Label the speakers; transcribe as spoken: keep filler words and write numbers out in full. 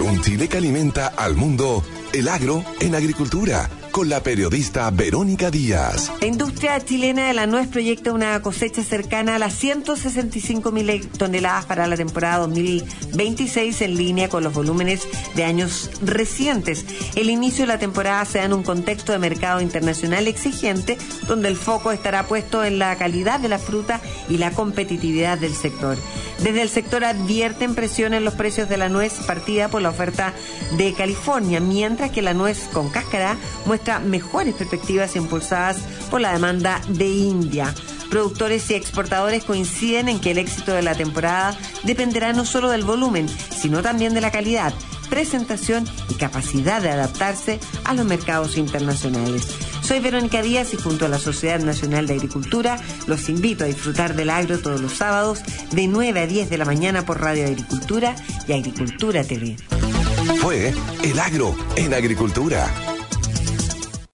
Speaker 1: un Chile que alimenta al mundo, el agro en agricultura, con la periodista Verónica Díaz.
Speaker 2: La industria chilena de la nuez proyecta una cosecha cercana a las ciento sesenta y cinco mil toneladas para la temporada dos mil veintiséis, en línea con los volúmenes de años recientes. El inicio de la temporada se da en un contexto de mercado internacional exigente, donde el foco estará puesto en la calidad de la fruta y la competitividad del sector. Desde el sector advierten presión en los precios de la nuez partida por la oferta de California, mientras que la nuez con cáscara muestra mejores perspectivas impulsadas por la demanda de India. Productores y exportadores coinciden en que el éxito de la temporada dependerá no solo del volumen, sino también de la calidad, presentación y capacidad de adaptarse a los mercados internacionales. Soy Verónica Díaz y junto a la Sociedad Nacional de Agricultura los invito a disfrutar del agro todos los sábados de nueve a diez de la mañana por Radio Agricultura y Agricultura T V.
Speaker 1: Fue El Agro en Agricultura.